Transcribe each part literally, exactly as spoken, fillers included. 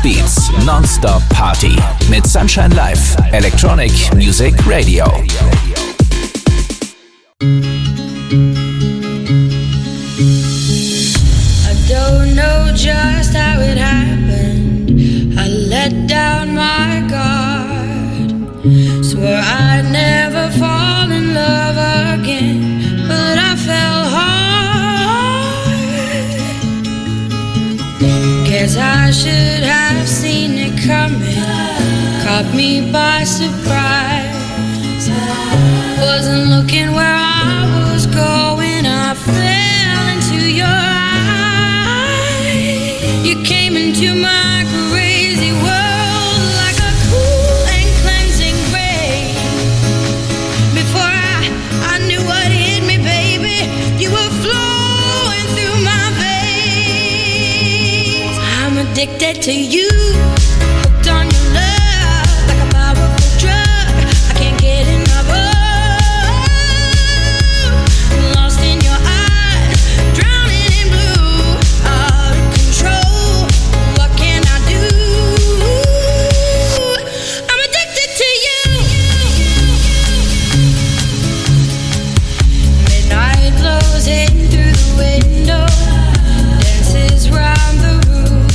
Beats, Non-Stop Party mit Sunshine Live, Electronic Music Radio. I don't know just how it happened. I let down my guard. Swore I'd never fall in love again, but I fell hard. Guess I should have seen it coming. Caught me by surprise. Wasn't looking where I was going. I fell into your eyes. You came into my crazy world like a cool and cleansing rain. Before I, I knew what hit me, baby, you were flowing through my veins. I'm addicted to you, hooked on your love like a powerful drug. I can't get enough of. Lost in your eyes, drowning in blue, out of control. What can I do? I'm addicted to you. Midnight glows in through the window, dances round the room.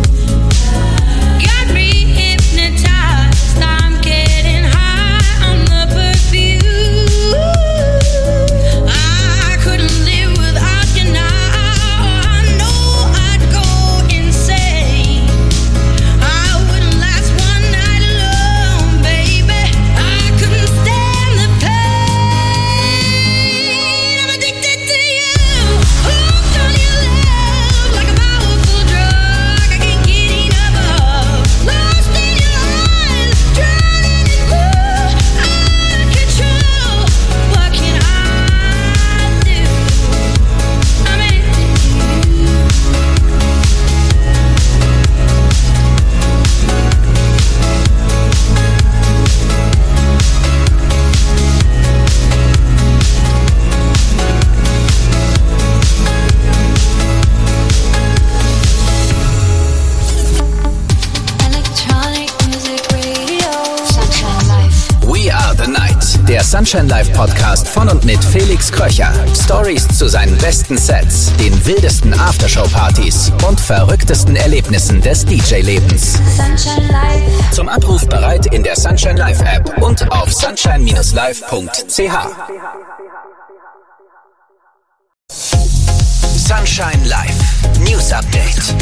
Got me hypnotized, I'm getting high on the perfume. I couldn't live without you now. I know I'd go insane. I wouldn't last one night alone, baby. I couldn't stand the pain. I'm addicted to you, hooked on your love like a powerful drug. I can't get enough of. Lost in your eyes, drowning in blue, out of control. What can I do? I'm addicted to you. Electronic music radio. Sunshine Live. We Are the Night, der Sunshine Live Podcast von und mit Felix Kröcher. Stories zu seinen besten Sets, den wildesten Aftershow-Partys und verrücktesten Erlebnissen des D J-Lebens. Sunshine Live. Zum Abruf bereit in der Sunshine Live App und auf sunshine dash live punkt c h. Sunshine Live News Update.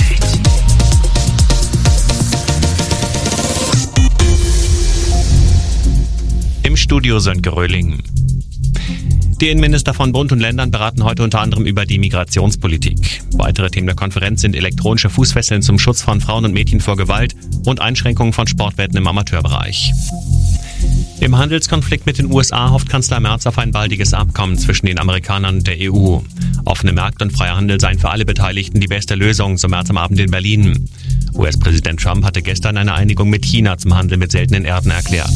Im Studio Sönke Röhling. Die Innenminister von Bund und Ländern beraten heute unter anderem über die Migrationspolitik. Weitere Themen der Konferenz sind elektronische Fußfesseln zum Schutz von Frauen und Mädchen vor Gewalt und Einschränkungen von Sportwetten im Amateurbereich. Im Handelskonflikt mit den U S A hofft Kanzler Merz auf ein baldiges Abkommen zwischen den Amerikanern und der E U. Offene Märkte und freier Handel seien für alle Beteiligten die beste Lösung, so Merz am Abend in Berlin. U S-Präsident Trump hatte gestern eine Einigung mit China zum Handel mit seltenen Erden erklärt.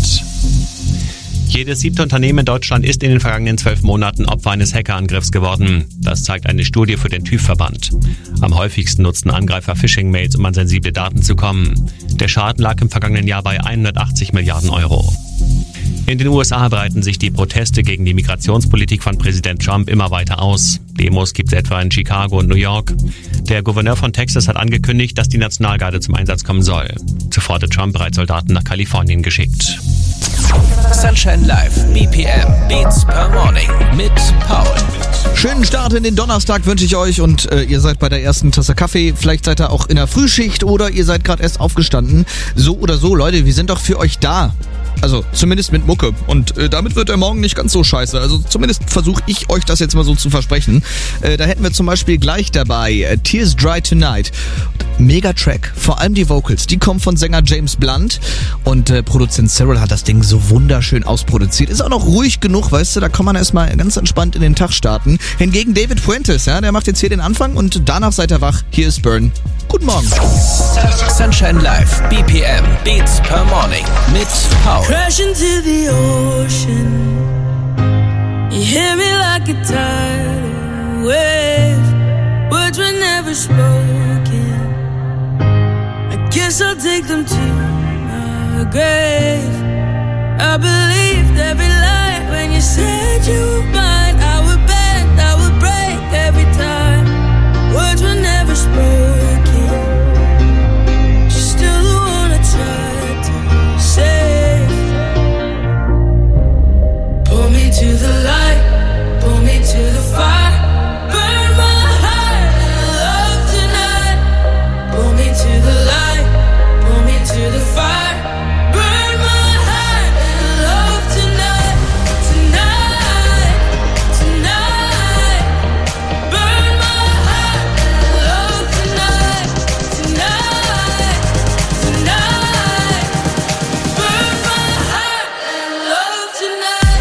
Jedes siebte Unternehmen in Deutschland ist in den vergangenen zwölf Monaten Opfer eines Hackerangriffs geworden. Das zeigt eine Studie für den TÜV-Verband. Am häufigsten nutzten Angreifer Phishing-Mails, um an sensible Daten zu kommen. Der Schaden lag im vergangenen Jahr bei hundertachtzig Milliarden Euro. In den U S A breiten sich die Proteste gegen die Migrationspolitik von Präsident Trump immer weiter aus. Demos gibt es etwa in Chicago und New York. Der Gouverneur von Texas hat angekündigt, dass die Nationalgarde zum Einsatz kommen soll. Zuvor hatte Trump bereits Soldaten nach Kalifornien geschickt. Sunshine Live, B P M, Beats per Morning mit Paul. Schönen Start in den Donnerstag wünsche ich euch und äh, ihr seid bei der ersten Tasse Kaffee. Vielleicht seid ihr auch in der Frühschicht oder ihr seid gerade erst aufgestanden. So oder so, Leute, wir sind doch für euch da. Also zumindest mit Mucke. Und äh, damit wird der Morgen nicht ganz so scheiße. Also zumindest versuche ich euch das jetzt mal so zu versprechen. Äh, da hätten wir zum Beispiel gleich dabei äh, Tears Dry Tonight. Mega Track. Vor allem die Vocals. Die kommen von Sänger James Blunt. Und äh, Produzent Cyril hat das Ding so wunderschön ausproduziert. Ist auch noch ruhig genug, weißt du. Da kann man erstmal ganz entspannt in den Tag starten. Hingegen David Fuentes, ja, der macht jetzt hier den Anfang. Und danach seid ihr wach. Hier ist Burn. Guten Morgen. Sunshine Live, B P M, Beats per Morning mit Paul. Crash into the ocean. You hear me like a tidal wave. Words were never spoken. I guess I'll take them to my grave. I believed every lie when you said you were mine. I would bend, I would break every time. Words were never spoken. She's still the one I tried to save. Pull me to the light, pull me to the fire. Burn my heart and love tonight. Pull me to the light, pull me to the fire. Burn my heart and love tonight. Tonight, tonight. Burn my heart and love tonight. Tonight, tonight. Burn my heart and love tonight.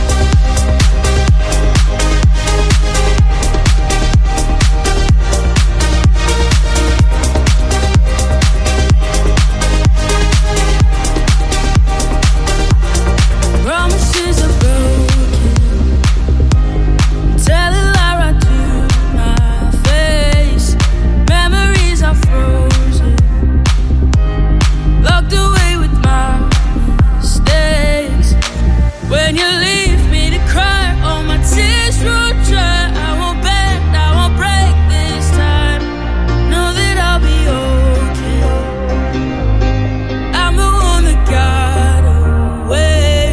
Promises are broken. Tell a lie right to my face. Memories are frozen. Locked away with my mistakes. When you leave me to cry, all my tears run dry. I won't bend, I won't break this time. Know that I'll be okay. I'm the one that got away.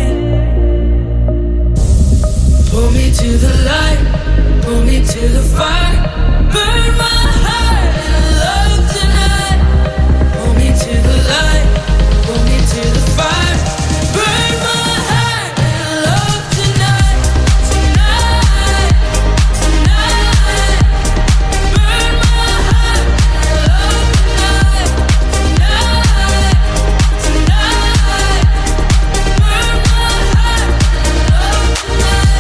Pull me to the light, pull me to the fire. Burn my heart and love tonight. Pull me to the light, pull me to the fire. Burn my heart and love tonight. Tonight, tonight. Burn my heart and love tonight. Tonight, tonight. Burn my heart and love tonight.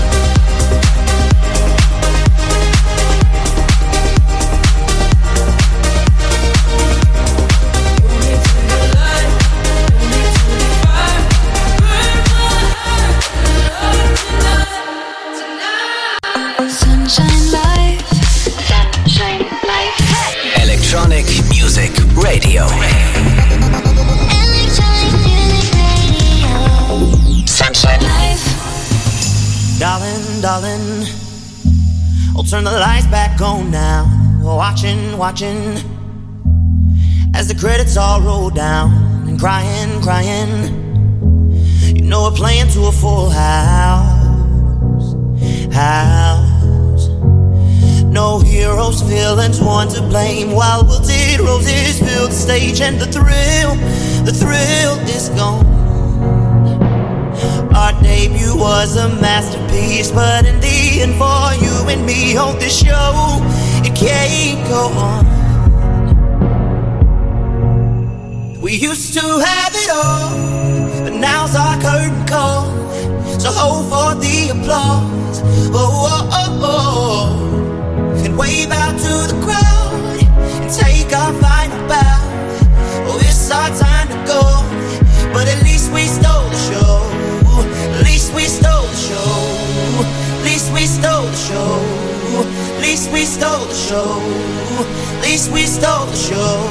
Pull me to the light, pull me to the fire. Burn my heart and love tonight. Sunshine Life. Sunshine Life. Electronic Music Radio. Electronic Music Radio. Sunshine Life. Darling, darling, I'll turn the lights back on now. Watching, watching, as the credits all roll down. And crying, crying, you know we're playing to a full house. House. No heroes, villains, one to blame. While wilted roses fill the stage. And the thrill, the thrill is gone. Our debut was a masterpiece, but in the end, for you and me on this show, it can't go on. We used to have it all, but now's our curtain call. So hold for the applause, oh, oh, oh, oh. And wave out to the crowd and take our final bow. Oh, it's our time to go, but at least we stole the show. At least we stole the show. At least we stole the show. At least we stole the show. At least we stole the show.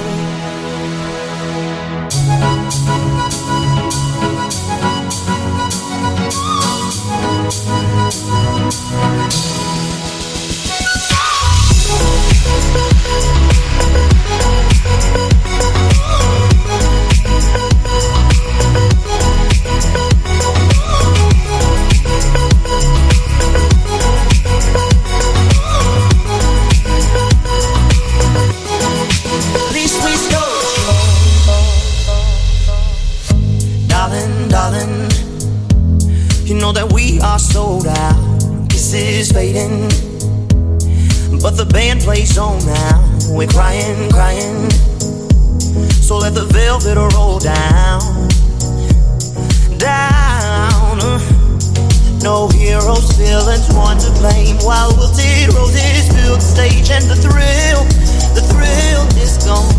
At least we stole the show. Darling, darling, you know that we are sold out. Kisses fading, but the band plays on now. We're crying, crying, so let the velvet roll down, down. No heroes, villains, one to blame. While wilted roses fill the stage. And the thrill, the thrill is gone.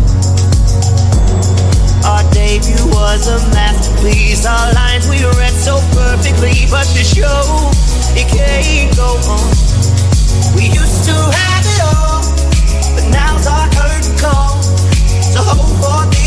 Our debut was a masterpiece. Our lines we read so perfectly. But the show, it can't go on. We used to have it all, but now's our curtain call. So hold for the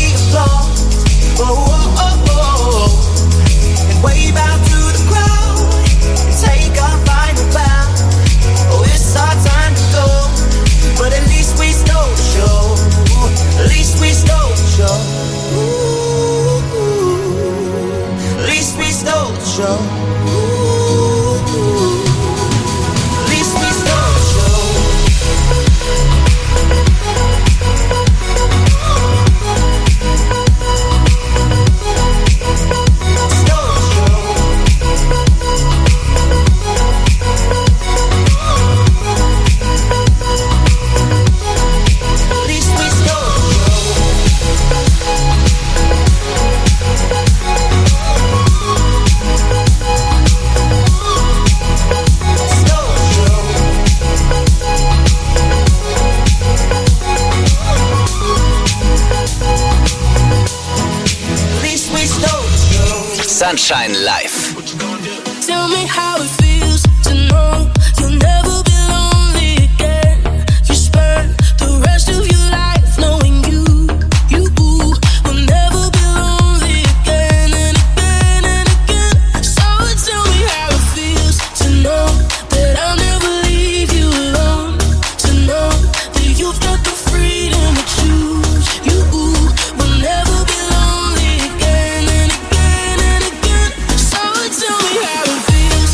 Sunshine Live. Tell me how it feels to know you'll never be lonely again. You spend the rest of your life knowing you, you will never be lonely again and again and again. So tell me how it feels to know that I'll never leave you alone. To know that you've got the freedom to choose. You will never be lonely again and again and again. So tell me how it feels.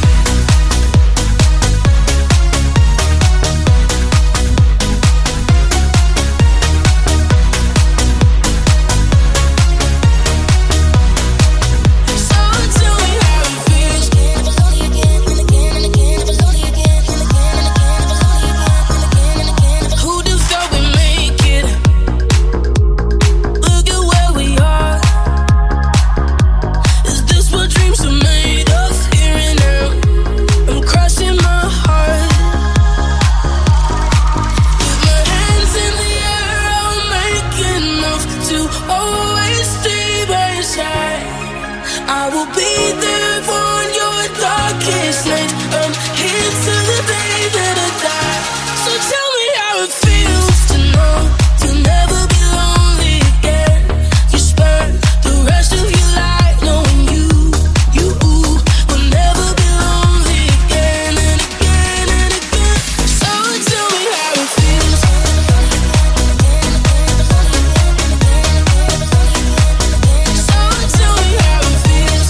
So tell me how it feels. Never lonely again and again and again. Never lonely again and again and again. Never lonely again and again and again. Who'd have thought we'd make it? Look at where we are. Is this what dreams are made of? Here and now, I'm crossing my heart. With my hands in the air, I'll make enough to always stay by your side. I will be there for your darkest night. I'm here till the day that I die. So tell me how it feels to know you'll never be lonely again. You spend the rest of your life knowing you, you will never be lonely again and again and again. So tell me how it feels. So tell me how it feels.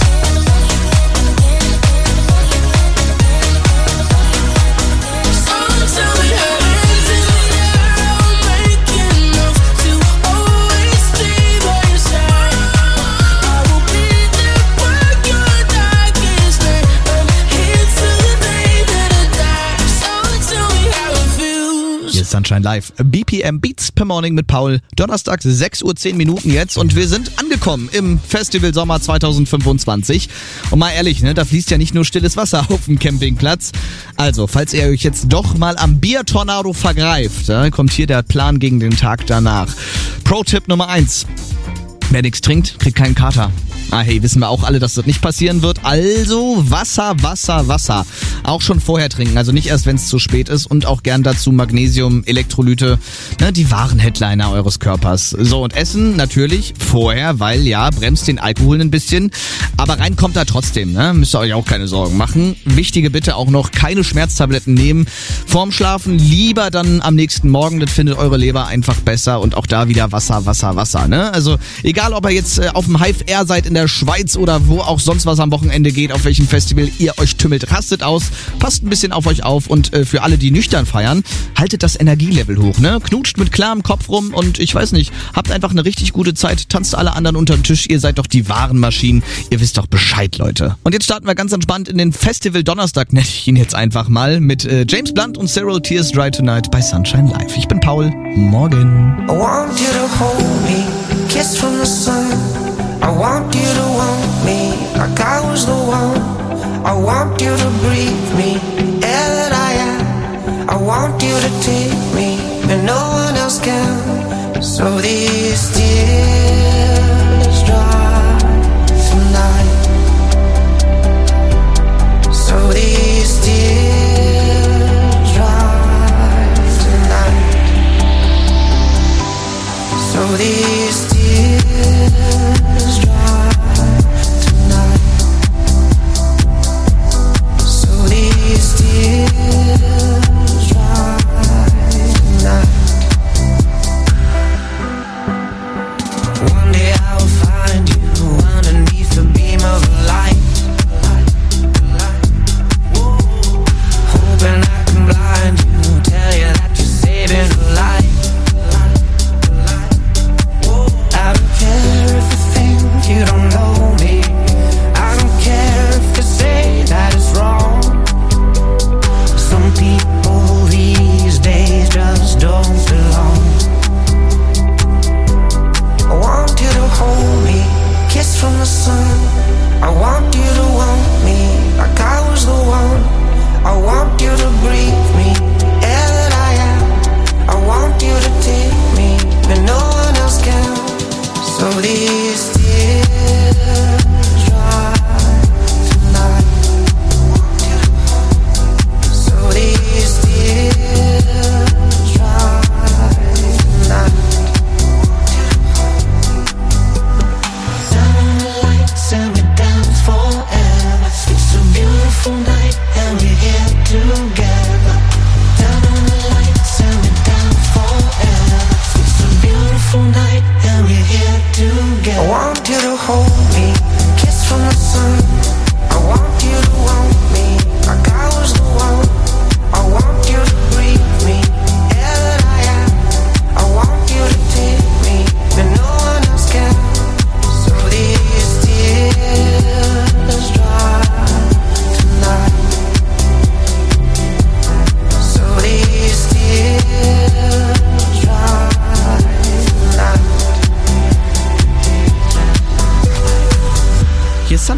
So tell me how hands in the air, I'll make enough to always stay by your side. I will be there for your darkest night. I'm here till the day that I die. So tell me how it feels. Hier ist Sunshine Live. B P M Beats per Morning mit Paul. Donnerstag, sechs Uhr zehn Minuten jetzt und wir sind angekommen im Festival Sommer zwanzig fünfundzwanzig. Und mal ehrlich, ne, da fließt ja nicht nur stilles Wasser auf dem Campingplatz. Also, falls ihr euch jetzt doch mal am Biertornado vergreift, ja, kommt hier der Plan gegen den Tag danach. Pro-Tipp Nummer eins. Wer nichts trinkt, kriegt keinen Kater. Ah, hey, wissen wir auch alle, dass das nicht passieren wird. Also Wasser, Wasser, Wasser. Auch schon vorher trinken, also nicht erst, wenn es zu spät ist. Und auch gern dazu Magnesium, Elektrolyte, ne, die wahren Headliner eures Körpers. So, und Essen natürlich vorher, weil ja, bremst den Alkohol ein bisschen. Aber rein kommt er trotzdem, ne? Müsst ihr euch auch keine Sorgen machen. Wichtige Bitte auch noch, keine Schmerztabletten nehmen. Vorm Schlafen lieber dann am nächsten Morgen, das findet eure Leber einfach besser. Und auch da wieder Wasser, Wasser, Wasser, ne? Also egal, ob ihr jetzt äh, auf dem Hive Air seid in der Schweiz oder wo auch sonst was am Wochenende geht, auf welchem Festival ihr euch tümmelt, rastet aus, passt ein bisschen auf euch auf und äh, für alle, die nüchtern feiern, haltet das Energielevel hoch, ne? Knutscht mit klarem Kopf rum und ich weiß nicht, habt einfach eine richtig gute Zeit, tanzt alle anderen unter den Tisch, ihr seid doch die wahren Maschinen, ihr wisst doch Bescheid, Leute. Und jetzt starten wir ganz entspannt in den Festival Donnerstag, nenne ich ihn jetzt einfach mal, mit äh, James Blunt und Cyril Tears Dry Tonight bei Sunshine Live. Ich bin Paul, morgen. I want you to hold me, kiss from the sun. I want you to want me like I was the one. I want you to breathe me, air that I am. I want you to take me where no one else can. So these tears dry tonight. So these tears dry tonight. So these tears dry tonight. So these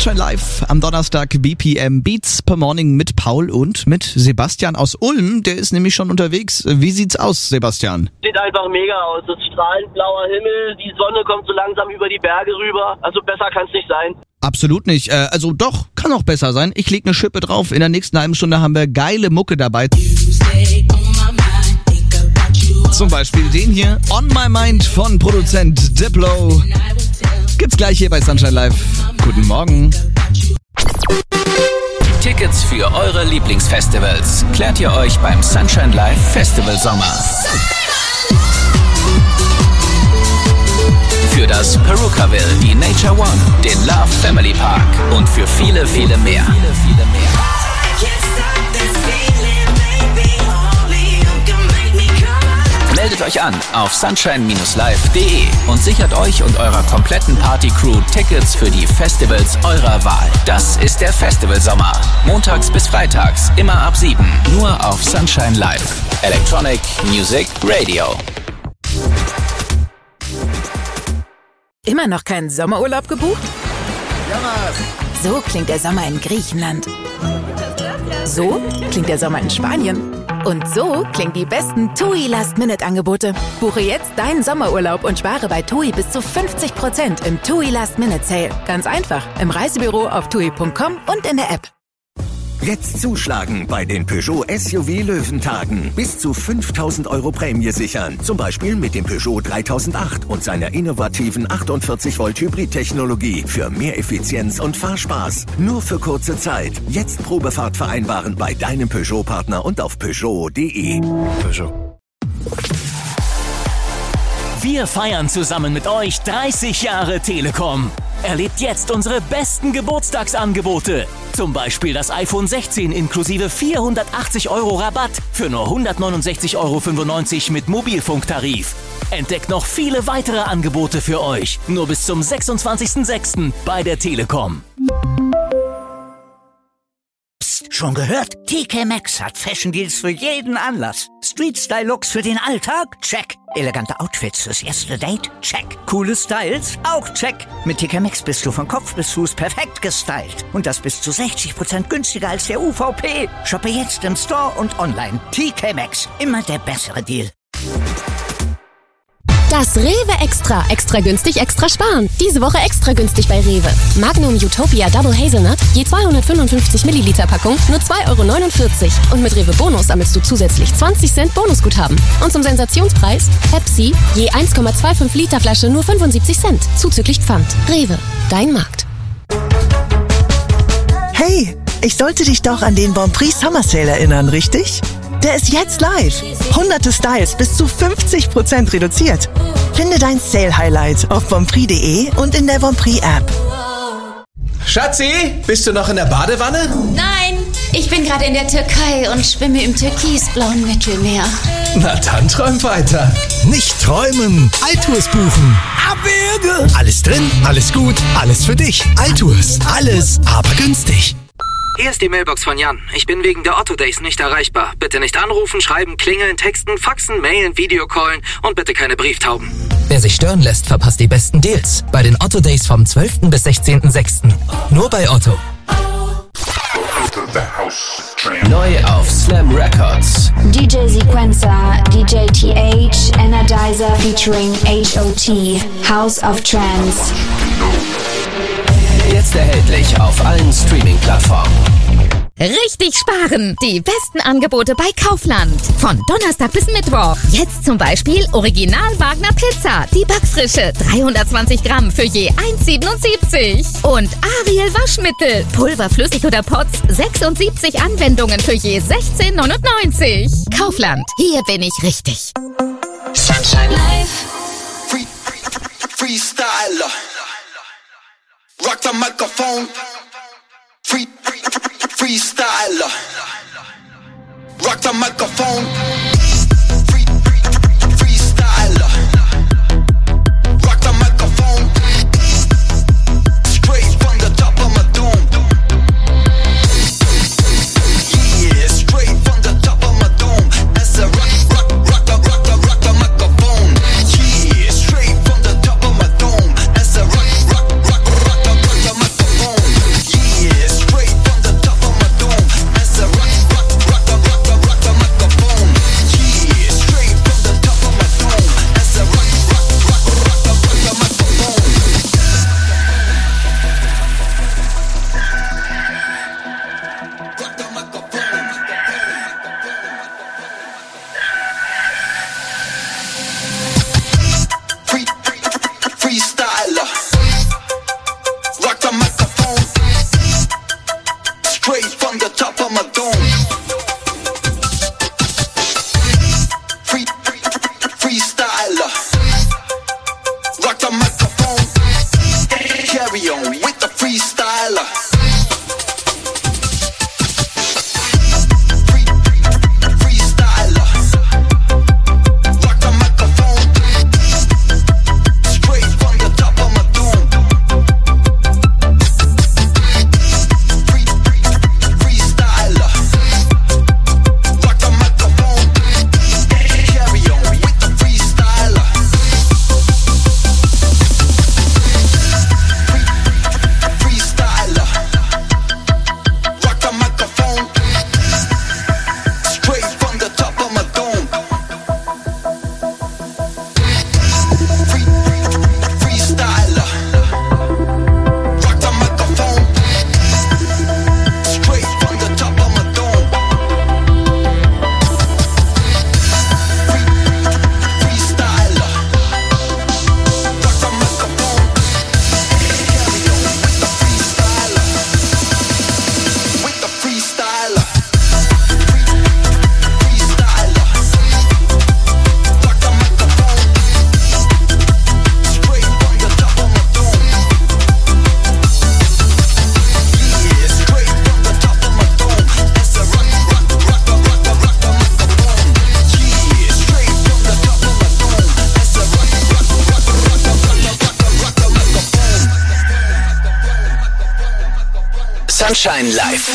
Sunshine Live am Donnerstag, B P M Beats per Morning mit Paul und mit Sebastian aus Ulm. Der ist nämlich schon unterwegs. Wie sieht's aus, Sebastian? Sieht einfach mega aus. Es ist strahlend blauer Himmel, die Sonne kommt so langsam über die Berge rüber. Also besser kann's nicht sein. Absolut nicht. Äh, also doch, kann auch besser sein. Ich leg eine Schippe drauf. In der nächsten halben Stunde haben wir geile Mucke dabei. Zum Beispiel den hier, On My Mind von Produzent Diplo. Gibt's gleich hier bei Sunshine Live. Guten Morgen. Tickets für eure Lieblingsfestivals klärt ihr euch beim Sunshine Live Festival Sommer. Für das Perukaville, die Nature One, den Love Family Park und für viele, viele mehr. Viele, viele mehr. Meldet euch an auf sunshine Bindestrich live Punkt de und sichert euch und eurer kompletten Party-Crew Tickets für die Festivals eurer Wahl. Das ist der Festivalsommer. Montags bis freitags, immer ab sieben. Nur auf Sunshine Live. Electronic Music Radio. Immer noch keinen Sommerurlaub gebucht? So klingt der Sommer in Griechenland. So klingt der Sommer in Spanien. Und so klingen die besten TUI Last-Minute-Angebote. Buche jetzt deinen Sommerurlaub und spare bei TUI bis zu fünfzig Prozent im TUI Last-Minute-Sale. Ganz einfach, im Reisebüro auf tui punkt com und in der App. Jetzt zuschlagen bei den Peugeot S U V Löwentagen. Bis zu fünftausend Euro Prämie sichern. Zum Beispiel mit dem Peugeot dreitausendacht und seiner innovativen achtundvierzig Volt Hybrid-Technologie für mehr Effizienz und Fahrspaß. Nur für kurze Zeit. Jetzt Probefahrt vereinbaren bei deinem Peugeot-Partner und auf Peugeot punkt de. Peugeot. Wir feiern zusammen mit euch dreißig Jahre Telekom. Erlebt jetzt unsere besten Geburtstagsangebote. Zum Beispiel das iPhone sechzehn inklusive vierhundertachtzig Euro Rabatt für nur hundertneunundsechzig Euro fünfundneunzig mit Mobilfunktarif. Entdeckt noch viele weitere Angebote für euch. Nur bis zum sechsundzwanzigsten sechsten bei der Telekom. Psst, schon gehört? T K Maxx hat Fashion Deals für jeden Anlass. Street-Style-Looks für den Alltag? Check. Elegante Outfits fürs erste Date? Check. Coole Styles? Auch check. Mit T K Maxx bist du von Kopf bis Fuß perfekt gestylt. Und das bis zu sechzig Prozent günstiger als der U V P. Shoppe jetzt im Store und online. T K Maxx. Immer der bessere Deal. Das Rewe Extra. Extra günstig, extra sparen. Diese Woche extra günstig bei Rewe. Magnum Utopia Double Hazelnut, je zweihundertfünfundfünfzig Milliliter Packung, nur zwei Euro neunundvierzig. Und mit Rewe Bonus sammelst du zusätzlich zwanzig Cent Bonusguthaben. Und zum Sensationspreis, Pepsi, je eins Komma fünfundzwanzig Liter Flasche, nur fünfundsiebzig Cent. Zuzüglich Pfand. Rewe, dein Markt. Hey, ich sollte dich doch an den Bonprix Summer Sale erinnern, richtig? Der ist jetzt live. Hunderte Styles bis zu fünfzig Prozent reduziert. Finde dein Sale-Highlight auf bonprix punkt de und in der Bonprix-App. Schatzi, bist du noch in der Badewanne? Nein, ich bin gerade in der Türkei und schwimme im türkisblauen Mittelmeer. Na dann träum weiter. Nicht träumen, Altours buchen. Abwürge. Alles drin, alles gut, alles für dich. Altours, alles, aber günstig. Hier ist die Mailbox von Jan. Ich bin wegen der Otto Days nicht erreichbar. Bitte nicht anrufen, schreiben, klingeln, texten, faxen, mailen, Videocallen und bitte keine Brieftauben. Wer sich stören lässt, verpasst die besten Deals. Bei den Otto Days vom zwölften bis sechzehnten sechsten Nur bei Otto. Neu auf Slam Records. D J Sequencer, D J T H, Energizer featuring H O T, House of Trance. Jetzt erhältlich auf allen Streaming-Plattformen. Richtig sparen! Die besten Angebote bei Kaufland. Von Donnerstag bis Mittwoch. Jetzt zum Beispiel Original Wagner Pizza. Die Backfrische. dreihundertzwanzig Gramm für je eins Komma siebenundsiebzig. Und Ariel Waschmittel. Pulver, flüssig oder Pots. sechsundsiebzig Anwendungen für je sechzehn neunundneunzig. Kaufland. Hier bin ich richtig. Sunshine Live. Free, freestyler. Rock the microphone. Free, free, free, freestyler. Rock the microphone. Free, free, freestyler. Rock the microphone. Straight from the top of my dome. Yeah, straight from the top of my dome. As a rock, rock, rock, rock, rock, rock, rock the microphone. Yeah, straight from the top of my dome. As a rock, rock, rock, rock, rock, rock the microphone. Sunshine Live.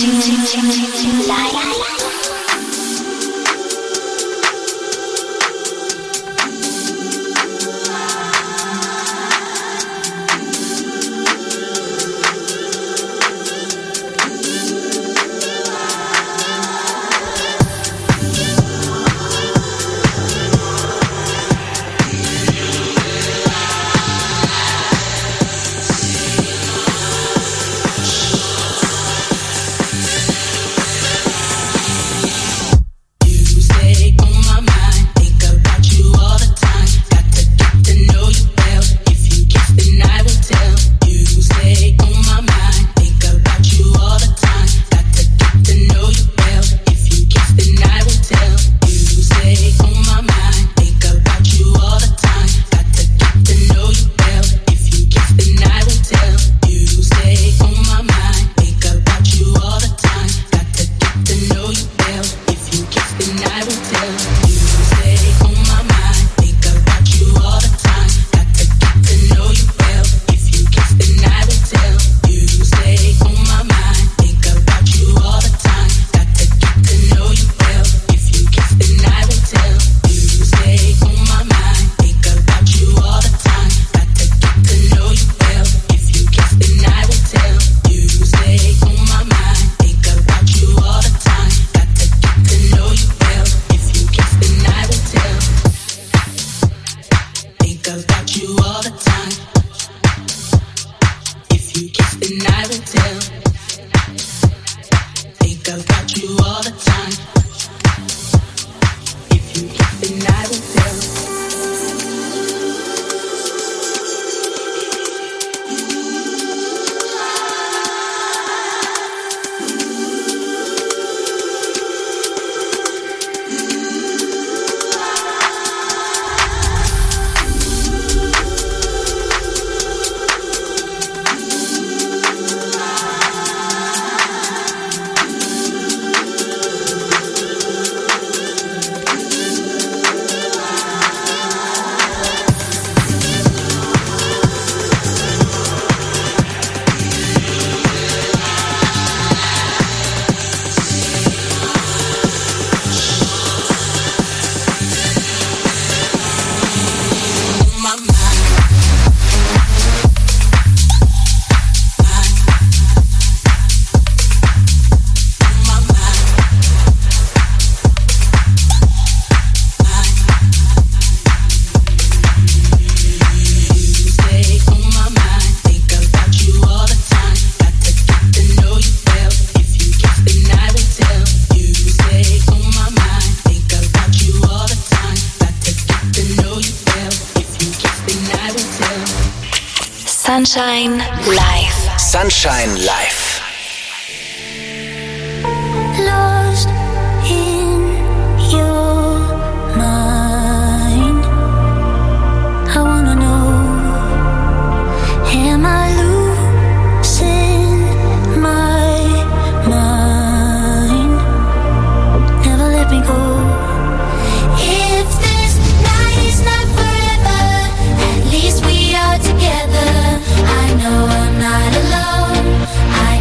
Sunshine Live. Sunshine Live. Lost in your mind. I wanna know, am I losing my mind? Never let me go. If this night is not forever, at least we are together. I know I'm not alone. I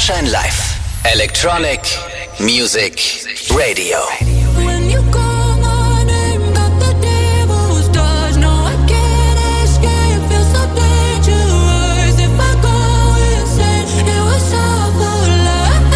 Sunshine Live. Electronic Music Radio. When you call my name, got the devil's touch. No, I can't escape. Feel so dangerous. If I go insane, it was all for love,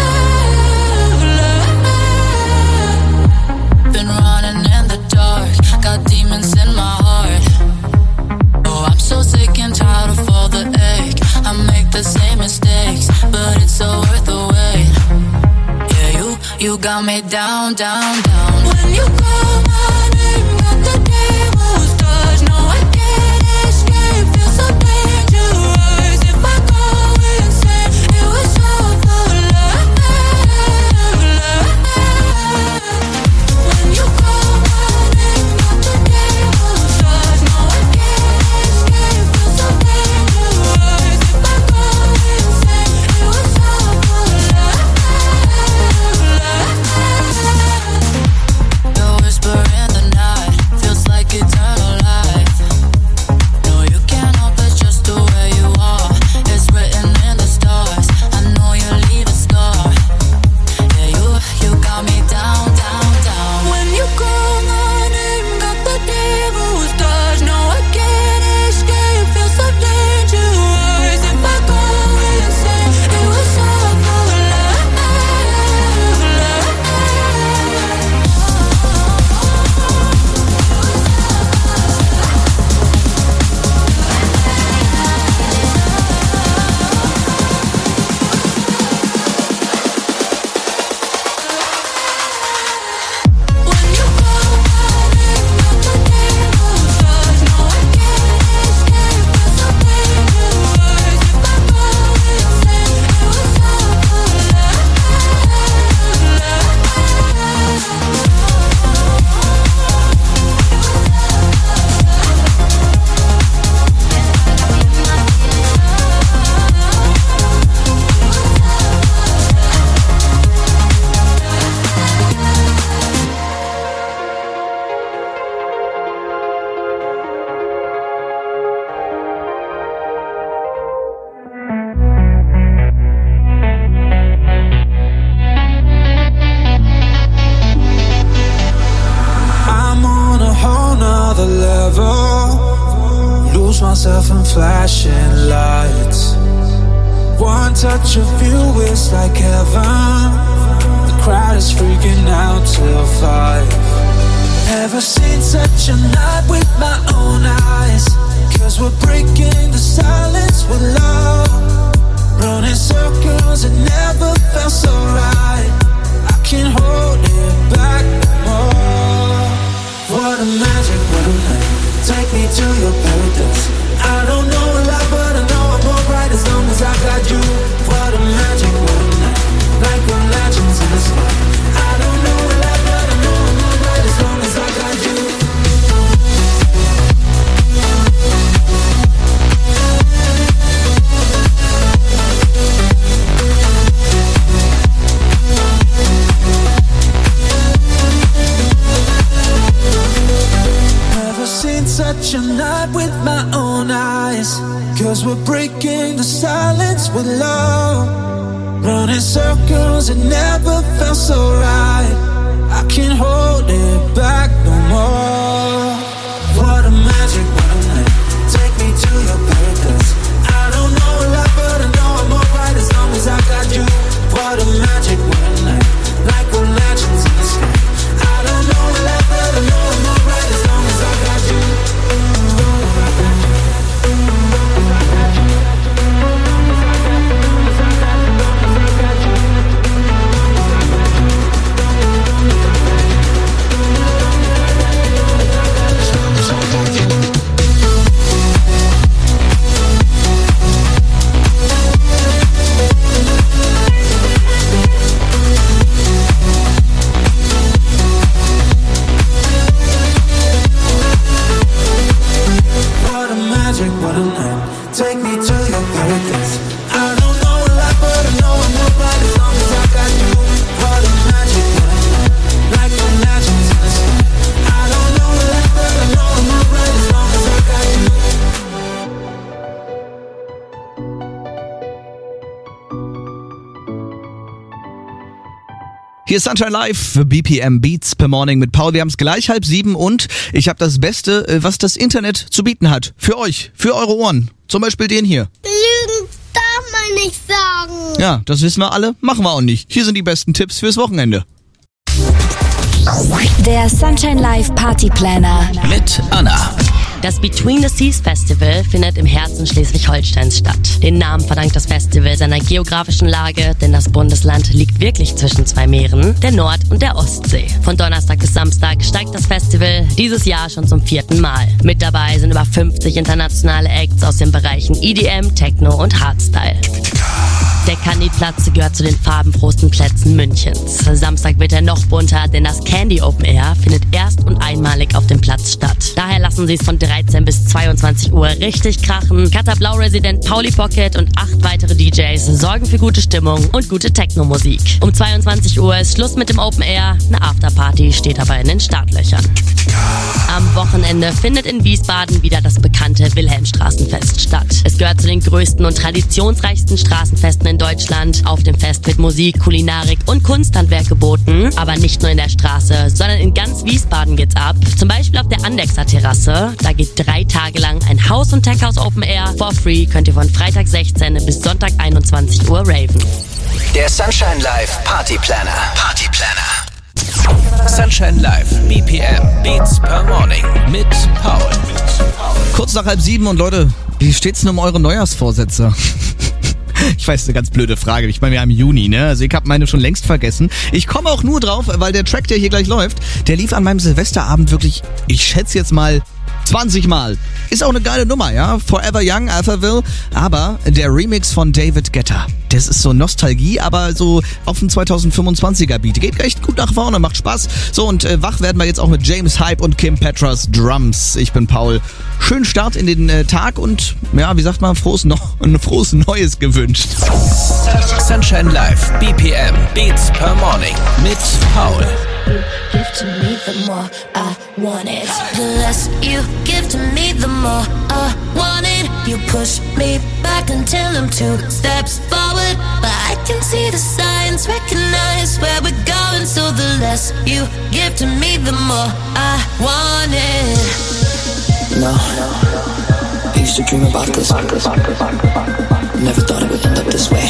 love. Been running in the dark, got demons in my heart. Oh, I'm so sick and tired of all the ache. I make the same mistakes, but it's so worth the wait. Yeah, you, you got me down, down, down. When you call my name, got the devil's touch. No, I can't escape, feel so dangerous. If I go insane, it was all for love, love. When you call my name, got the devil's touch. No, I can't escape, feel so dangerous. If I go insane, it was all for love, love. The whisper in the night feels like eternal life. No, you can't help it, just the way you are. It's written in the stars. I know you leave a scar. Yeah, you, you got me down, down, down. When you call my name, got the devil's touch. No, I can't escape, feel so dangerous. If I go insane, it was all for love, love. I'm on a whole nother level. Lose myself in flashing lights. One touch of you is like heaven. The crowd is freaking out till five. Never seen such a night with my own eyes. Cause we're breaking the silence with love. Running circles, it never felt so right. I can't hold it back more. What a magic, what a night. Take me to your paradise. I don't know a lot, but I know I'm alright as long as I got you. What a magic, what a night. Like we're legends in the sky. I don't know a lot, but I know I'm alright as long as I got you. Never seen such a night with my own eyes. Cause we're breaking the silence with love. Running circles, it never felt so right. I can't hold it back no more. What a magic, what a night. Take me to your paradise. I don't know a lot, but I know I'm alright as long as I got you. What a magic, what a night. Like we're legends in the sky. I don't know a lot, but I know I'm alright as long as I got you. Hier ist Sunshine Live, B P M Beats per Morning mit Paul. Wir haben es gleich halb sieben und ich habe das Beste, was das Internet zu bieten hat. Für euch, für eure Ohren. Zum Beispiel den hier. Lügen darf man nicht sagen. Ja, das wissen wir alle, machen wir auch nicht. Hier sind die besten Tipps fürs Wochenende. Der Sunshine Live Party Planner mit Anna. Das Between the Seas Festival findet im Herzen Schleswig-Holsteins statt. Den Namen verdankt das Festival seiner geografischen Lage, denn das Bundesland liegt wirklich zwischen zwei Meeren, der Nord- und der Ostsee. Von Donnerstag bis Samstag steigt das Festival dieses Jahr schon zum vierten Mal. Mit dabei sind über fünfzig internationale Acts aus den Bereichen E D M, Techno und Hardstyle. Der Candy-Platz gehört zu den farbenfrohsten Plätzen Münchens. Samstag wird er noch bunter, denn das Candy Open Air findet erst und einmalig auf dem Platz statt. Daher lassen Sie es von dreizehn bis zweiundzwanzig Uhr richtig krachen. Kater Blau-Resident Pauli Pocket und acht weitere D Js sorgen für gute Stimmung und gute Techno-Musik. Um zweiundzwanzig Uhr ist Schluss mit dem Open Air. Eine Afterparty steht aber in den Startlöchern. Am Wochenende findet in Wiesbaden wieder das bekannte Wilhelmstraßenfest statt. Es gehört zu den größten und traditionsreichsten Straßenfesten in Deutschland. Auf dem Fest wird Musik, Kulinarik und Kunsthandwerk geboten. Aber nicht nur in der Straße, sondern in ganz Wiesbaden geht's ab. Zum Beispiel auf der Andexer Terrasse. Da geht drei Tage lang ein Haus- und Tech-House Open Air. For free könnt ihr von Freitag sechzehn bis Sonntag einundzwanzig Uhr raven. Der Sunshine Live Party Planner. Party Planner. Sunshine Live B P M Beats per Morning mit Paul. Kurz nach halb sieben und Leute, wie steht's denn um eure Neujahrsvorsätze? Ich weiß, eine ganz blöde Frage. Ich meine, wir haben Juni, ne? Also ich habe meine schon längst vergessen. Ich komme auch nur drauf, weil der Track, der hier gleich läuft, der lief an meinem Silvesterabend wirklich, ich schätze jetzt mal, zwanzig Mal. Ist auch eine geile Nummer, ja? Forever Young, Alphaville. Aber der Remix von David Guetta, das ist so Nostalgie, aber so auf dem zweitausendfünfundzwanziger Beat. Geht echt gut nach vorne, macht Spaß. So, und äh, wach werden wir jetzt auch mit James Hype und Kim Petras Drums. Ich bin Paul. Schönen Start in den äh, Tag und, ja, wie sagt man, frohes, no- ein frohes Neues gewünscht. Sunshine Live B P M Beats per Morning mit Paul. Give to me the more I want it. The less you give to me, the more I want it. You push me back until I'm two steps forward, but I can see the signs, recognize where we're going. So the less you give to me, the more I want it. No, I used to dream about this. Never thought it would end up this way.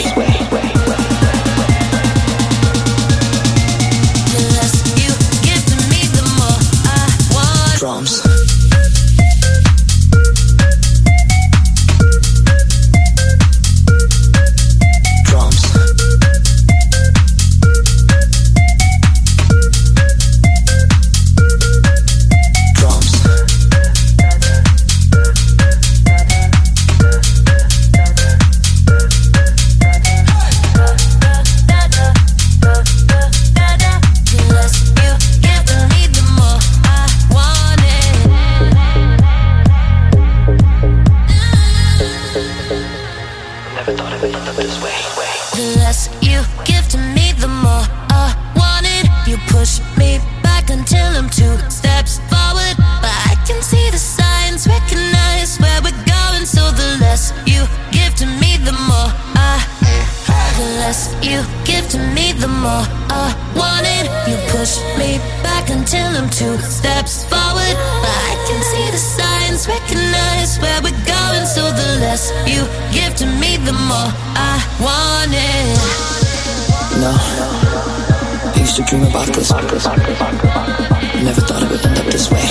Drums. Drums. Drums. The less you give to me, the more I want it. You push me back until I'm two steps forward, but I can see the signs, recognize where we're going. So the less you give to me, the more I. The less you give to me, the more I want it. You push me back until I'm two steps forward, but I can see the signs, recognize where we're going. So the less you give to me, the more I want it. No, I used to dream about this. Never thought it would end up this way.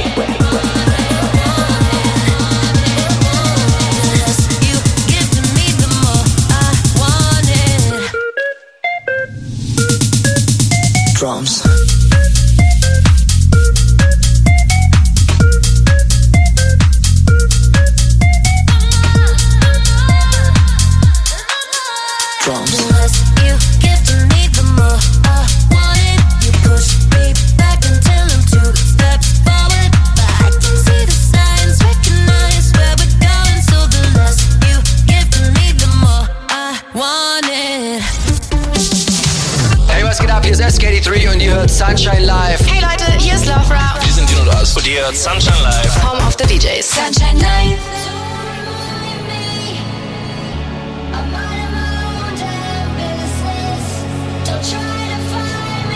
Drums. Drums. The less you give to me, the more I want it. You push me back until I'm two steps forward, but I can see the signs, recognize where we're going. So the less you give to me, the more I want it. Hey, was geht ab? Hier ist S K D drei und ihr hört Sunshine Live. Hey Leute, hier ist Love Rap. Wir sind Dino Das und ihr hört Sunshine Live. Home of the D Js. Sunshine Live. Don't try to find me.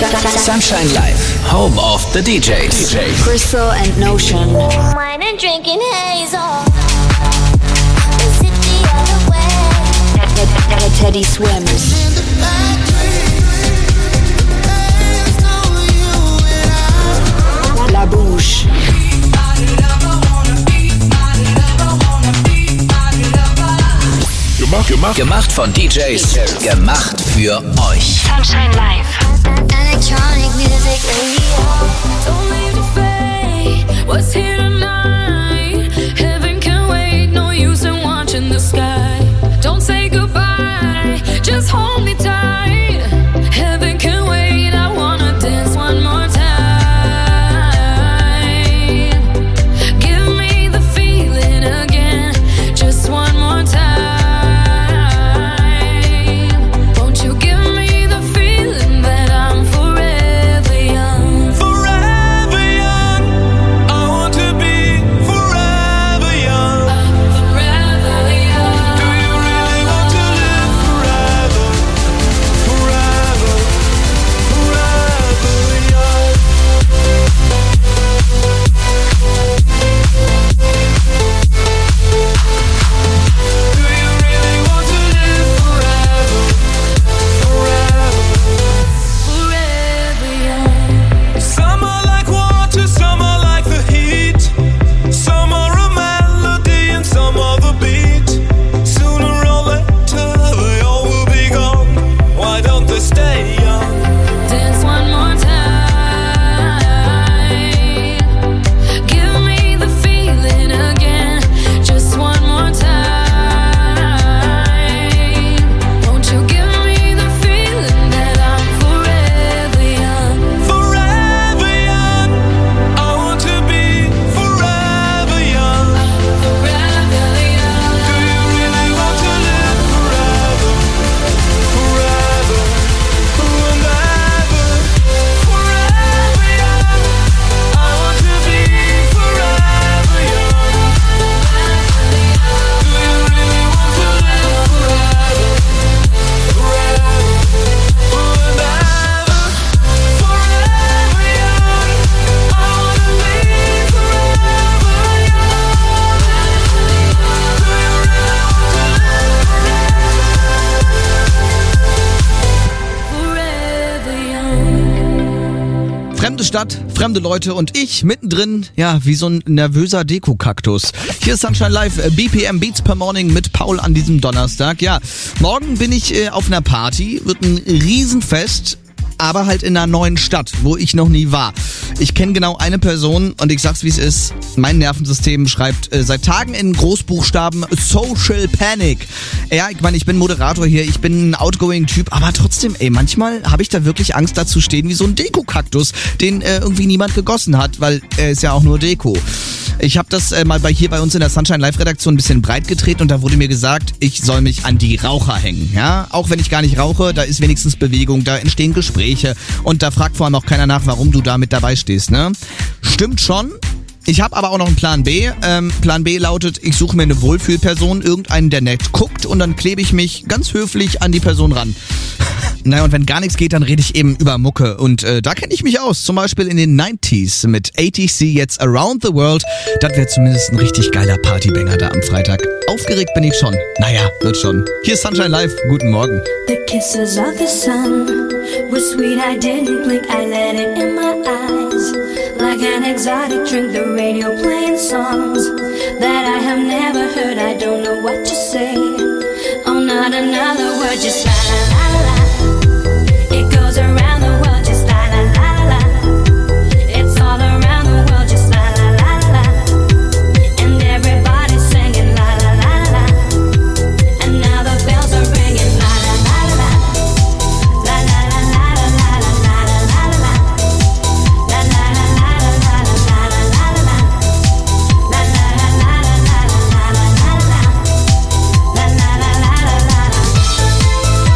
Sunshine Live, home of the D Js. Crystal and Notion. Wine and drinking hazel. Is it the other way? Teddy Swims. La Bouche. Gemacht, gemacht. Gemacht von D Js. Gemacht für euch. Sunshine Live. Electronic music radio. Don't leave the fade. What's here tonight? Heaven can wait. No use in watching the sky. Don't say goodbye. Just hold me tight. Heaven can wait. I wanna dance one more time. Give me the feeling again. Just one more time. Fremde Stadt, fremde Leute und ich mittendrin, ja, wie so ein nervöser Deko-Kaktus. Hier ist Sunshine Live, B P M Beats per Morning mit Paul an diesem Donnerstag. Ja, morgen bin ich äh, auf einer Party, wird ein Riesenfest, aber halt in einer neuen Stadt, wo ich noch nie war. Ich kenne genau eine Person und ich sag's wie es ist, mein Nervensystem schreibt äh, seit Tagen in Großbuchstaben Social Panic. Ja, ich meine, ich bin Moderator hier, ich bin ein outgoing Typ, aber trotzdem, ey, manchmal habe ich da wirklich Angst, da zu stehen wie so ein Deko-Kaktus, den äh, irgendwie niemand gegossen hat, weil er ist ja auch nur Deko. Ich habe das äh, mal bei hier bei uns in der Sunshine Live Redaktion ein bisschen breit getreten und da wurde mir gesagt, ich soll mich an die Raucher hängen. Ja, auch wenn ich gar nicht rauche, da ist wenigstens Bewegung, da entstehen Gespräche und da fragt vor allem auch keiner nach, warum du da mit dabei stehst, ne? Stimmt schon. Ich habe aber auch noch einen Plan B. Ähm, Plan B lautet, ich suche mir eine Wohlfühlperson, irgendeinen, der nett guckt und dann klebe ich mich ganz höflich an die Person ran. Naja, und wenn gar nichts geht, dann rede ich eben über Mucke. Und äh, da kenne ich mich aus. Zum Beispiel in den neunziger mit A T C jetzt Around the World. Das wäre zumindest ein richtig geiler Partybanger da am Freitag. Aufgeregt bin ich schon. Naja, wird schon. Hier ist Sunshine Live. Guten Morgen. The kisses of the sun were sweet, I didn't blink, I let it in my eyes. Like an exotic drink, the radio playing songs that I have never heard, I don't know what to say. Oh, not another word, just la la la la. It goes around the world, just la la la la. It's all around the world, just la la la la. And everybody's singing la la la la. And now the bells are ringing la la la la. La la la la la la la la la la. La la la la la la la la la la. La la la la la la la la la la. La la la la la la la.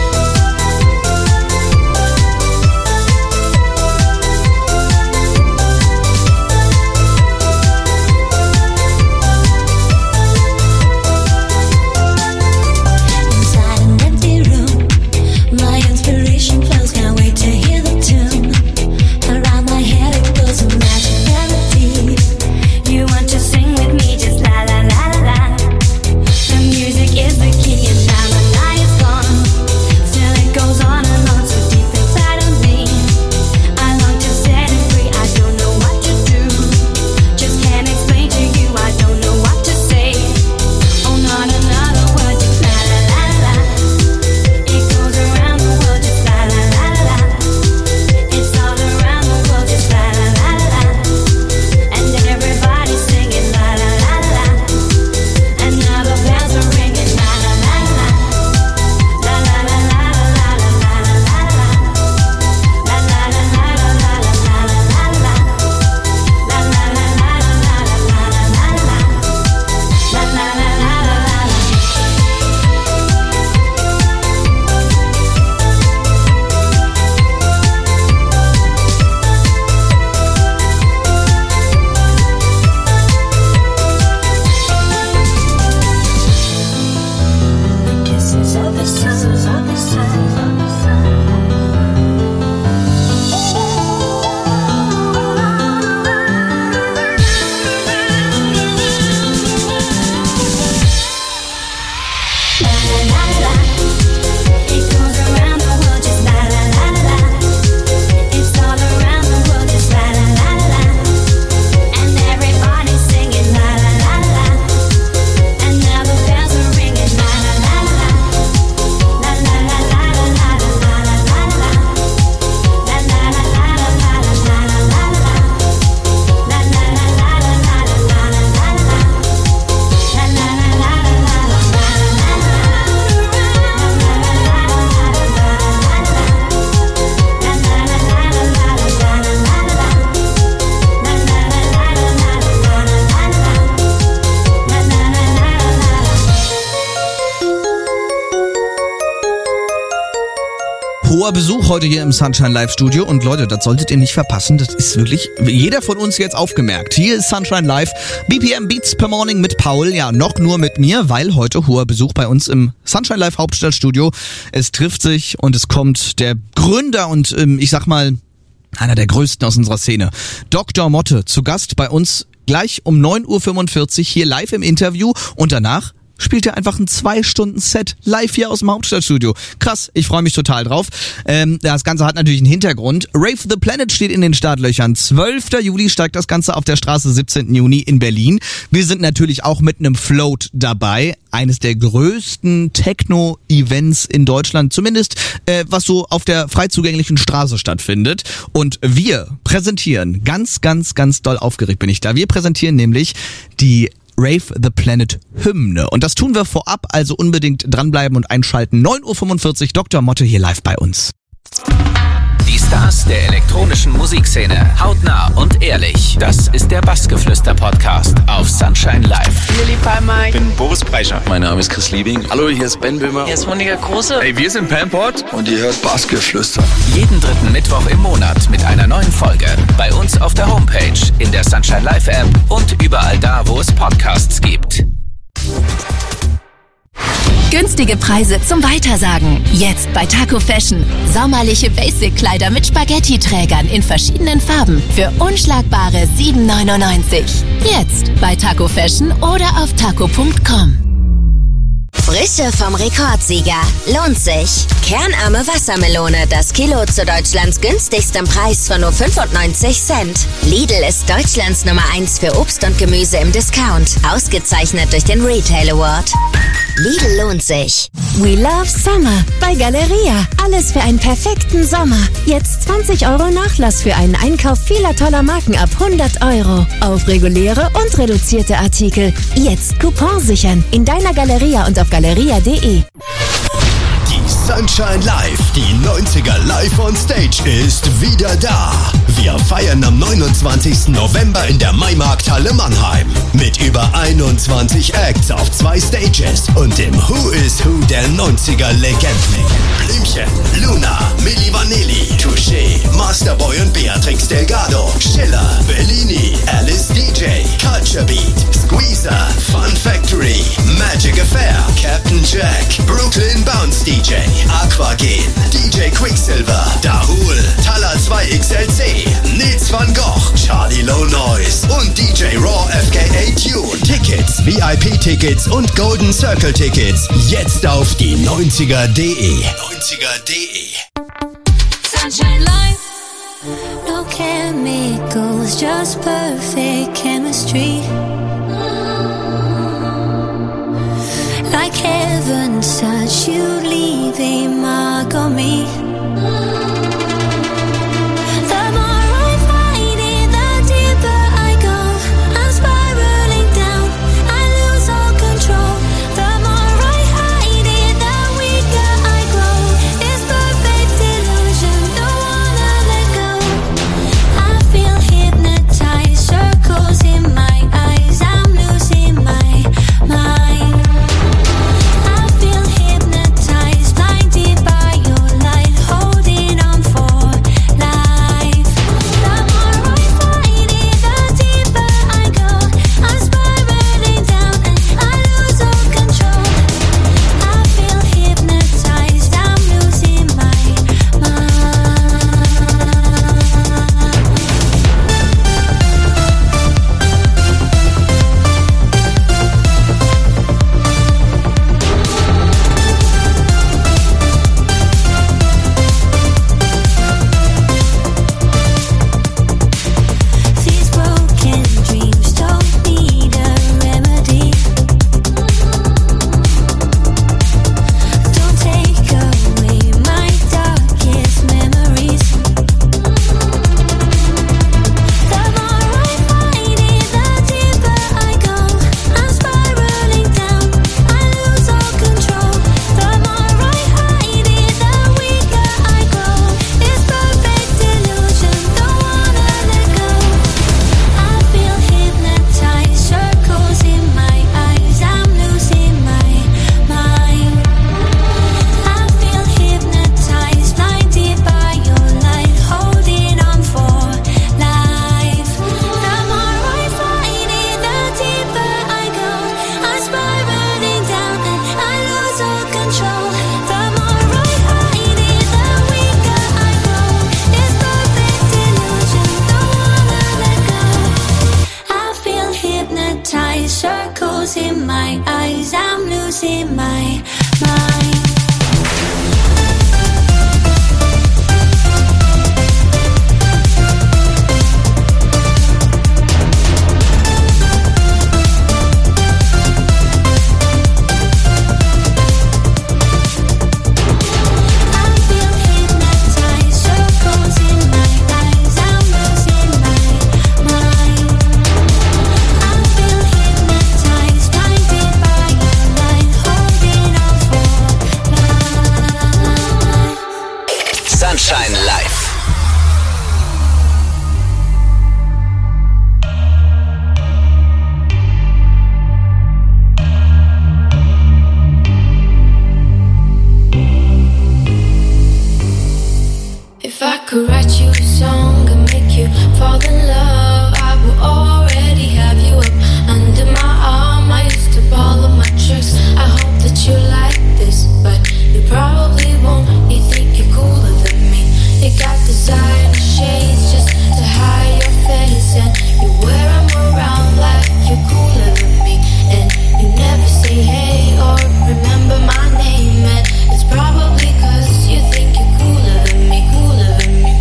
Hoher Besuch heute hier im Sunshine Live Studio und Leute, das solltet ihr nicht verpassen, das ist wirklich jeder von uns jetzt aufgemerkt. Hier ist Sunshine Live, B P M Beats per Morning mit Paul, ja noch nur mit mir, weil heute hoher Besuch bei uns im Sunshine Live Hauptstadtstudio. Es trifft sich und es kommt der Gründer und ähm, ich sag mal einer der größten aus unserer Szene, Doktor Motte, zu Gast bei uns gleich um neun Uhr fünfundvierzig hier live im Interview und danach spielt er einfach ein zwei Stunden Set live hier aus dem Hauptstadtstudio. Krass, ich freue mich total drauf. Ähm, das Ganze hat natürlich einen Hintergrund. Rave the Planet steht in den Startlöchern. zwölfter Juli steigt das Ganze auf der Straße, siebzehnten Juni in Berlin. Wir sind natürlich auch mit einem Float dabei. Eines der größten Techno-Events in Deutschland, zumindest äh, was so auf der frei zugänglichen Straße stattfindet. Und wir präsentieren, ganz, ganz, ganz doll aufgeregt bin ich da, wir präsentieren nämlich die Rave the Planet Hymne. Und das tun wir vorab, also unbedingt dranbleiben und einschalten. neun Uhr fünfundvierzig, Doktor Motte hier live bei uns. Die Stars der elektronischen Musikszene, hautnah und ehrlich. Das ist der Bassgeflüster-Podcast auf Sunshine Live. Lilly Palmer. Ich bin Boris Breischer. Mein Name ist Chris Liebing. Hallo, hier ist Ben Böhmer. Hier ist Monika Große. Hey, wir sind Pamport. Und ihr hört Bassgeflüster. Jeden dritten Mittwoch im Monat mit einer neuen Folge. Bei uns auf der Homepage, in der Sunshine Live App und überall da, wo es Podcasts gibt. Günstige Preise zum Weitersagen. Jetzt bei Taco Fashion. Sommerliche Basic-Kleider mit Spaghetti-Trägern in verschiedenen Farben für unschlagbare sieben neunundneunzig. Jetzt bei Taco Fashion oder auf taco punkt com. Frische vom Rekordsieger. Lohnt sich. Kernarme Wassermelone. Das Kilo zu Deutschlands günstigstem Preis von nur fünfundneunzig Cent. Lidl ist Deutschlands Nummer eins für Obst und Gemüse im Discount. Ausgezeichnet durch den Retail Award. Lidl lohnt sich. We love Summer bei Galeria. Alles für einen perfekten Sommer. Jetzt zwanzig Euro Nachlass für einen Einkauf vieler toller Marken ab hundert Euro. Auf reguläre und reduzierte Artikel. Jetzt Coupon sichern. In deiner Galeria und auf galeria punkt de. Die Sunshine Live, die neunziger Live on Stage ist wieder da. Wir feiern am neunundzwanzigsten November in der Maimarkthalle Mannheim. Mit über einundzwanzig Acts auf zwei Stages und dem Who is Who der neunziger Legenden. Blümchen, Luna, Milli Vanilli, Touché, Masterboy und Beatrix Delgado, Schiller, Bellini, Alice D J, Culture Beat, Squeezer, Fun Factory, Magic Affair, Captain Jack, Brooklyn Bounce D J, Aquagen, D J Quicksilver, Dahul, Tala zwei X L C, Nils van Gogh, Charlie Low Noise und D J Raw F K A Tune. Tickets, V I P-Tickets und Golden Circle Tickets jetzt auf die neunziger punkt de. neunziger punkt de. Sunshine Life. No chemicals, just perfect chemistry. Like heaven's touch, you leave a mark on me. The more I fight it, the deeper I go. I'm spiraling down, I lose all control. The more I hide it, the weaker I grow. It's perfect illusion, don't wanna let go. I feel hypnotized, circles in my eyes, I'm losing my mind. I feel hypnotized, blinded by your light. could write you a song and make you fall in love. I will already have you up under my arm. I used to ball of my tricks. I hope that you like this, but you probably won't. You think you're cooler than me. You got designer shades just to hide your face, and you wear them around like you're cooler than me. And you never say hey or remember my name, and it's probably 'cause you think you're cooler than me, cooler than me.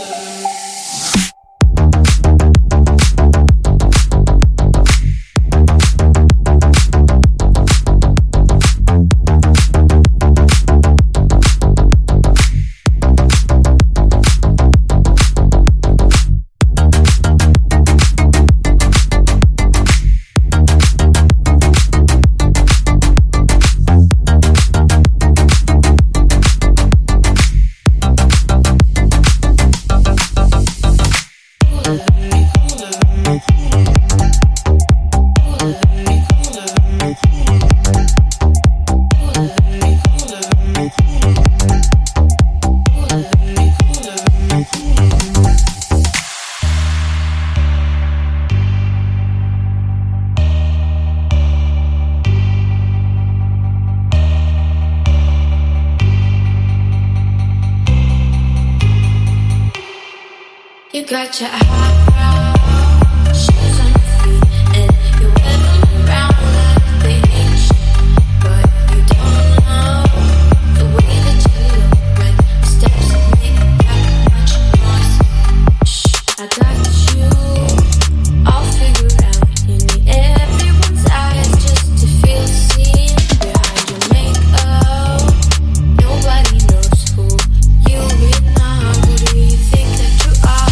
You got your high shoes on your feet, and you wear them around like they ain't shit. But you don't know the way that you look when the steps make that much noise. Shh, I got you all figured out. You need everyone's eyes just to feel seen behind your makeup. Nobody knows who you really are. Who do you think that you are?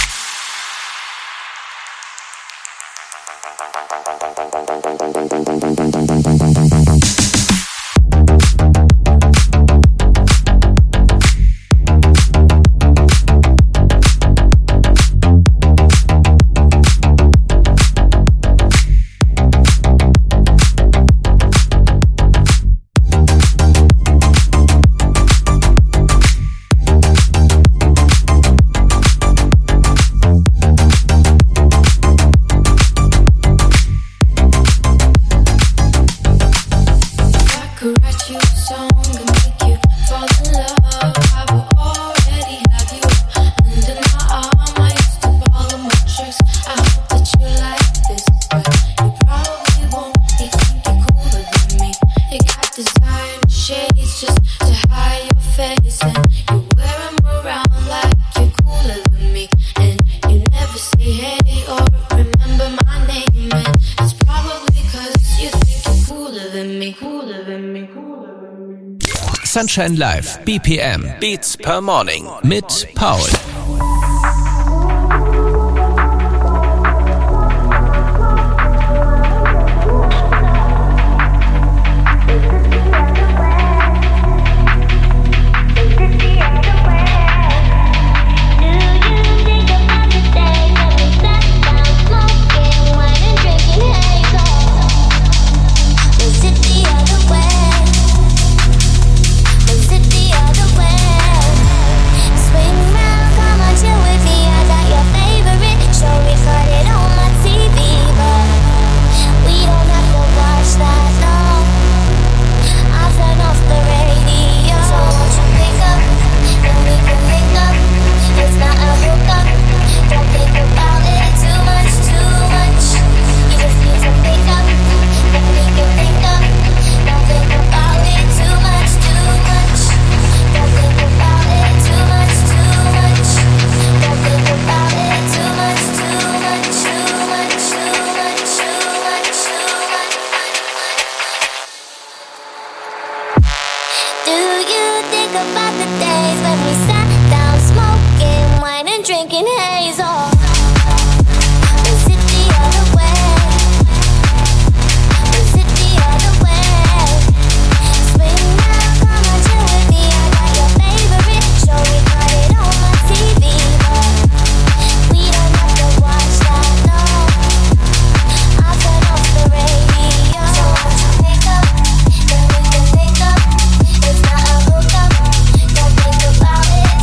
Sunshine Live, B P M, Beats per Morning mit Paul. Swing round, come on, chill with me. I got your favorite show recorded on my T V, but we don't have to watch that, no. I'll turn off the radio. So won't you pick up, and we can link up. It's not a hookup. Don't think about it too much, too much. You just need to pick up, and we can link up. Don't think about it too much, too much. Don't think about it too much, too much. Don't think about it too much, too much, too much, too much, too much, too much. Do you think about the days when we sat down smoking wine and drinking hazel? Was it the other way? Was it the other way? Swing round, come on, chill with me. I got your favorite show recorded on my T V, but we don't have to watch that, no. I'll turn off the radio. So won't you pick up, then we can link up. It's not a hookup. Don't think about it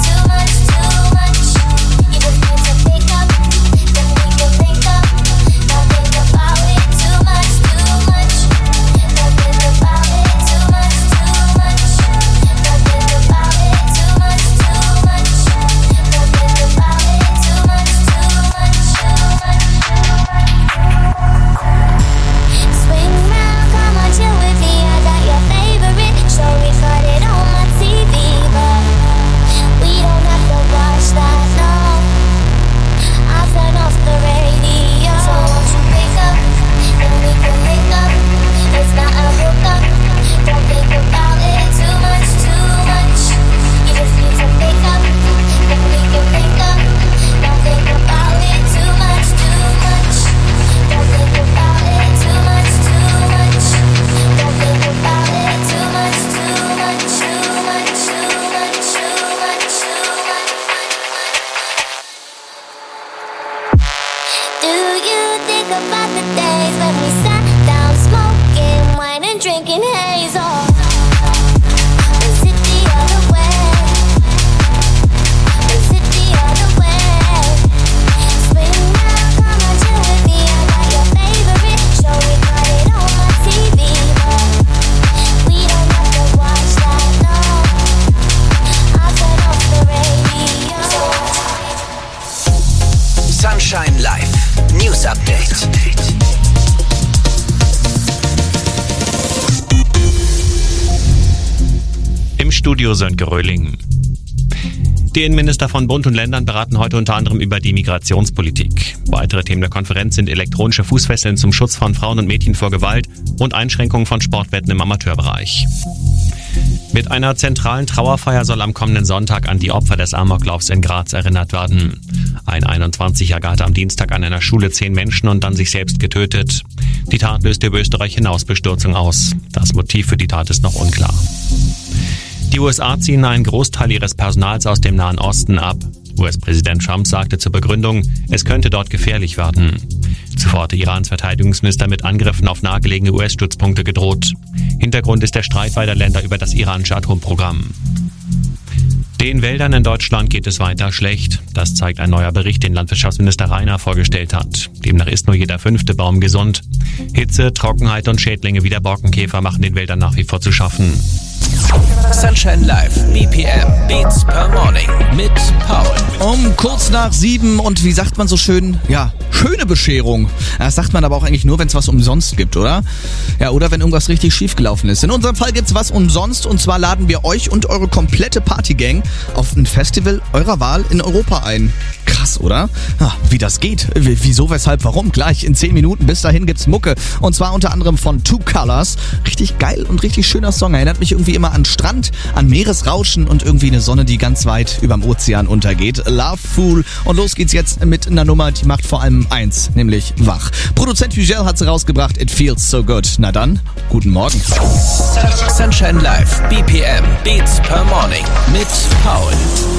Studio Sönke Röhling. Die Innenminister von Bund und Ländern beraten heute unter anderem über die Migrationspolitik. Weitere Themen der Konferenz sind elektronische Fußfesseln zum Schutz von Frauen und Mädchen vor Gewalt und Einschränkungen von Sportwetten im Amateurbereich. Mit einer zentralen Trauerfeier soll am kommenden Sonntag an die Opfer des Amoklaufs in Graz erinnert werden. Ein einundzwanzigjähriger hatte am Dienstag an einer Schule zehn Menschen und dann sich selbst getötet. Die Tat löste über Österreich hinaus Bestürzung aus. Das Motiv für die Tat ist noch unklar. Die U S A ziehen einen Großteil ihres Personals aus dem Nahen Osten ab. U S-Präsident Trump sagte zur Begründung, es könnte dort gefährlich werden. Zuvor hatte Irans Verteidigungsminister mit Angriffen auf nahegelegene U S-Stützpunkte gedroht. Hintergrund ist der Streit beider Länder über das iranische Atomprogramm. Den Wäldern in Deutschland geht es weiter schlecht. Das zeigt ein neuer Bericht, den Landwirtschaftsminister Rainer vorgestellt hat. Demnach ist nur jeder fünfte Baum gesund. Hitze, Trockenheit und Schädlinge wie der Borkenkäfer machen den Wäldern nach wie vor zu schaffen. Sunshine Live, B P M, Beats per Morning mit Paul. Um kurz nach sieben und wie sagt man so schön, ja, schöne Bescherung. Das sagt man aber auch eigentlich nur, wenn es was umsonst gibt, oder? Ja, oder wenn irgendwas richtig schief gelaufen ist. In unserem Fall gibt's was umsonst und zwar laden wir euch und eure komplette Partygang auf ein Festival eurer Wahl in Europa ein. Krass, oder? Ah, wie das geht, w- wieso, weshalb, warum, gleich in zehn Minuten. Bis dahin gibt's Mucke und zwar unter anderem von Two Colors. Richtig geil und richtig schöner Song. Erinnert mich irgendwie immer an Strand, an Meeresrauschen und irgendwie eine Sonne, die ganz weit überm Ozean untergeht. Love Fool. Und los geht's jetzt mit einer Nummer, die macht vor allem eins, nämlich wach. Produzent Hugel hat sie rausgebracht. It feels so good. Na dann, guten Morgen. Sunshine Live, B P M, Beats per Morning mit Paul.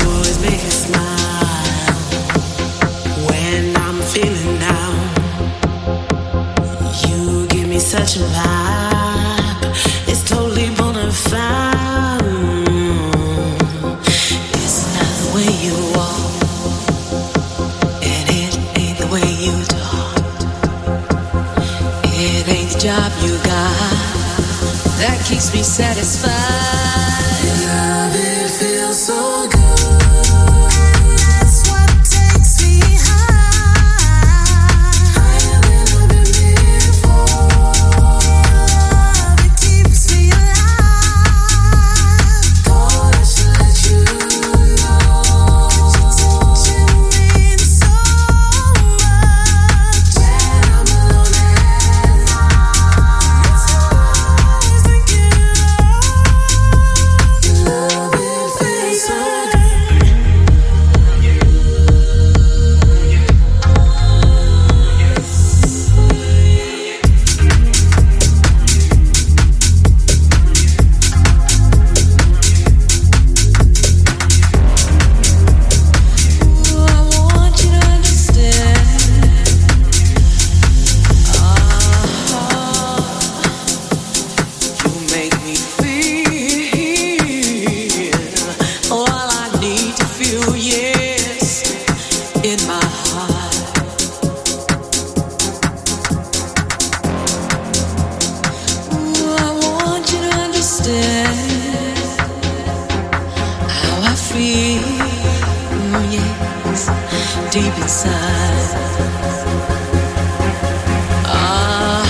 When I'm feeling down, you give me such a vibe. It's totally bona fide. It's not the way you walk, and it ain't the way you talk. It ain't the job you got that keeps me satisfied. Love, it feels so good. Deep inside, ah,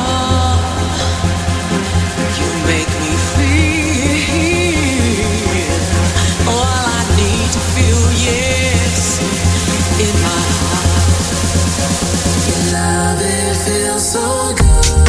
you make me feel all I need to feel, yes, in my heart. Your love, it feels so good.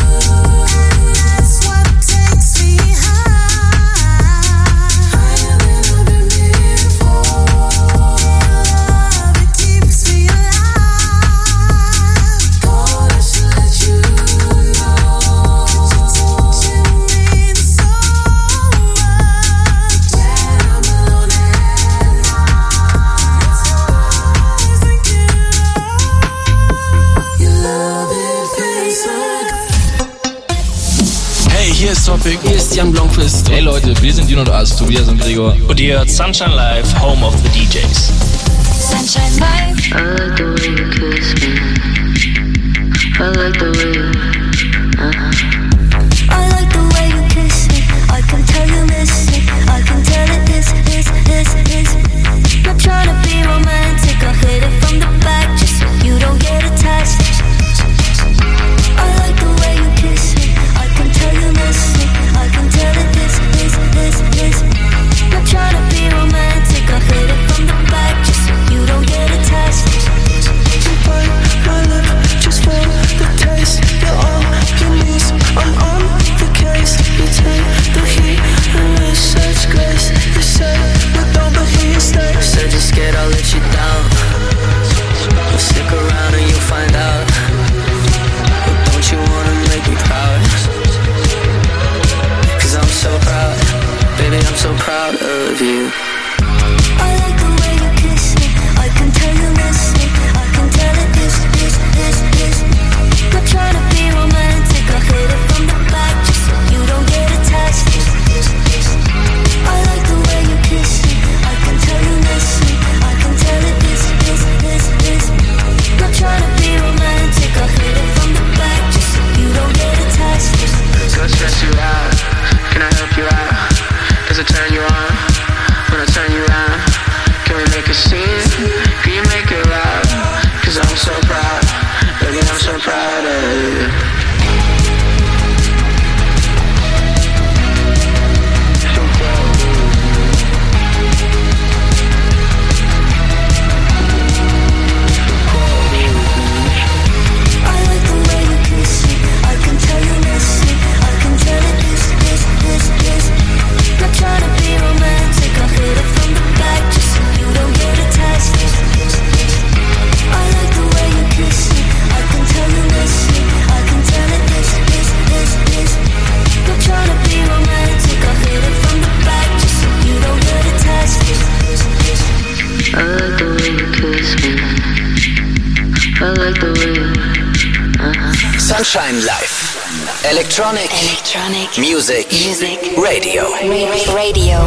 Hier ist Topic, hier ist Jan Blomqvist. Hey Leute, wir sind Dino und As, Tobias und Gregor. Und ihr hört Sunshine Live, Home of the D Js. Sunshine Live. I like the way you kiss me. I like the way you, uh-huh. I like the way you kiss me. I can tell you miss me. I can tell it is, is, is, is. Not trying to be romantic. I'll hit it from the back just so you don't get attached. I like the way you kiss me. I can tell you miss me. I can tell it is, is, is, is. you on? When I turn you around, can we make a scene? Can you make it loud? Cause I'm so proud, baby, I'm so proud of you. Sunshine Live. Electronic. Electronic. Music. Music. Radio. Radio.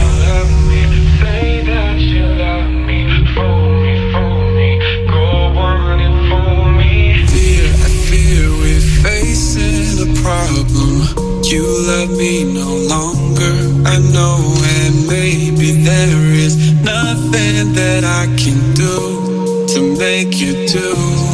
Fear, I fear we're facing a problem. You love me no longer, I know, and maybe there is nothing that I can do to make you do.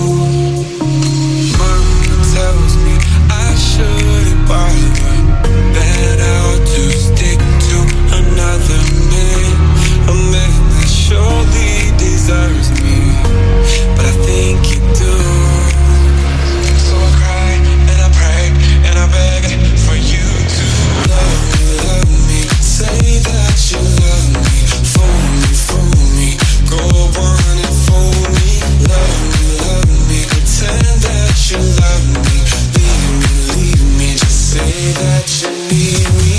Tells me I shouldn't bother, that I'll just stick to another man, a man that surely deserves me, but I think you do. So I cry and I pray and I beg for you to love me, love me, say that you love me, fool me, fool me, go on and fool me, love me, love me, pretend that you love me. Say that you need me.